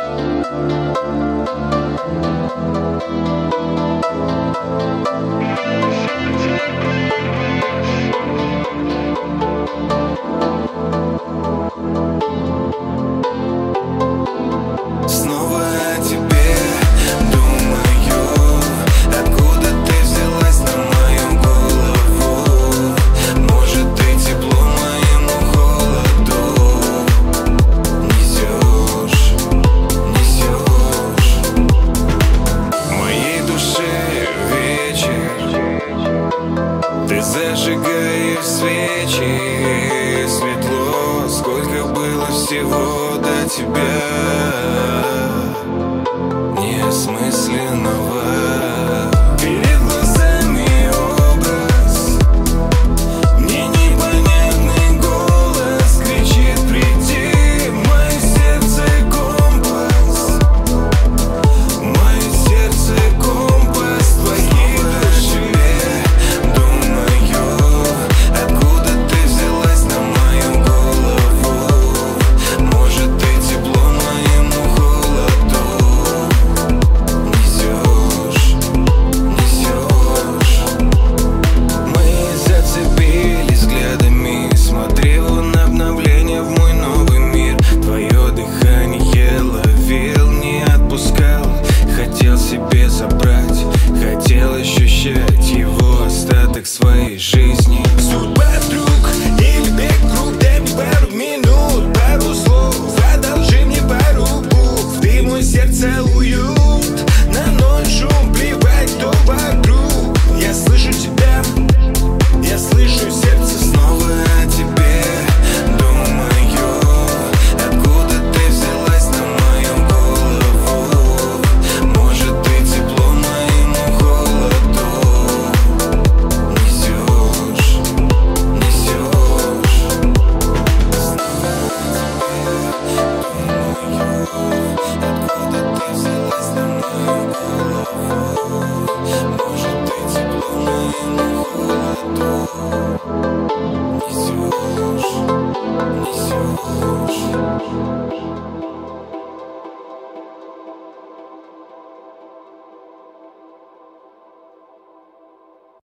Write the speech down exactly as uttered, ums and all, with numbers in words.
Снова о тебе думаю, откуда ты взялась на мою голову. Может, ты тепло моему холоду несешь, несешь. В моей душе вечер, ты зажигаешь свечи. Светло, сколько было всего до тебя неосмысленного. Перед глазами образ, мне непонятный голос кричит: приди, мое сердце компас, мое сердце компас твоей души. Думаю, откуда ты взялась на мою голову. Может, ты тепло моему холоду несешь, несешь. Мы зацепились взглядами, смотрел на обновление в мой новый мир. Твое дыхание ловил, не отпускал. Хотел себе забрать, хотел ощущать его остаток своей жизни. Судьба вдруг или бег вдруг, дай мне пару минут, пару слов, одолжи мне пару букв. Ты мой сердце уют, на ноль шум, плевать, кто вокруг. Я слышу тебя, я слышу сердце. Снова о тебе думаю, откуда ты взялась на мою голову. Может, ты тепло моему холоду несешь, несешь. Снова о тебе думаю, откуда ты взялась на мою голову. Может, ты тепло моему холоду несешь, несешь.